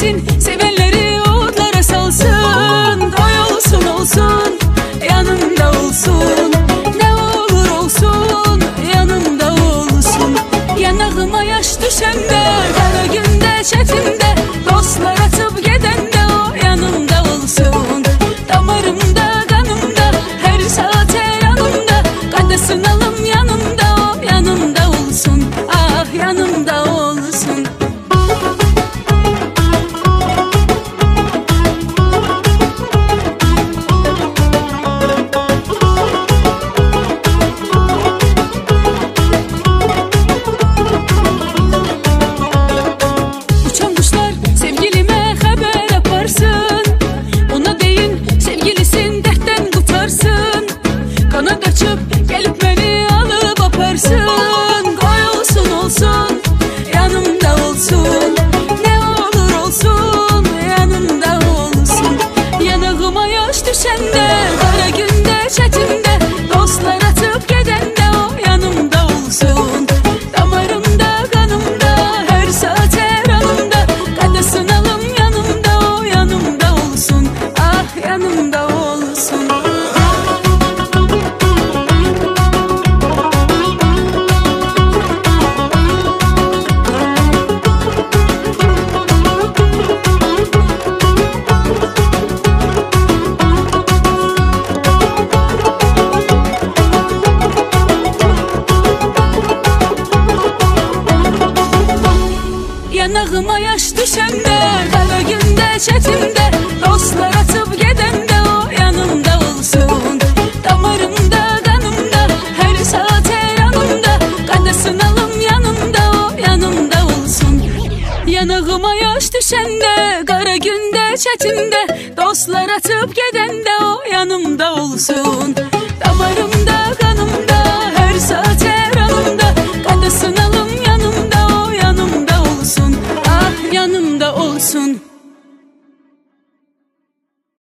sevgilisin, sevenleri otlara salsın. Doy olsun olsun, yanımda olsun. Ne olur olsun, yanımda olsun. Yanağıma yaş düşende, kara günde, çetinde, dostlar atıp gedende o yanımda olsun. Damarımda, kanımda, her saat her yanımda. Kadasın alım yanımda, o yanımda olsun. Ah, yanımda olsun. Uçan kuşlar sevgilime haber yaparsın. Ona deyin sevgilisin, dertten kurtarsın. Kanat açıp gelip beni alıp aparsın. Koy olsun olsun, yanımda olsun. Ne olur olsun, yanımda olsun. Yanağıma yaş düşende, kara günde, çetinde, dostlar atıp gedende o yanımda olsun. Damarımda, kanımda, her saat her anımda. Kadasın alım yanımda, o yanımda olsun. Ah, yanımda olsun. Yanağıma yaş düşende, kara günde, çetimde, dostlar atıp gedende o yanımda olsun. Damarımda, kanımda, her saat her anımda. Kadasın alım yanımda, o yanımda olsun. Yanağıma yaş düşende, kara günde, çetimde, dostlar atıp gedende o yanımda olsun. Damarımda, kanımda, her saat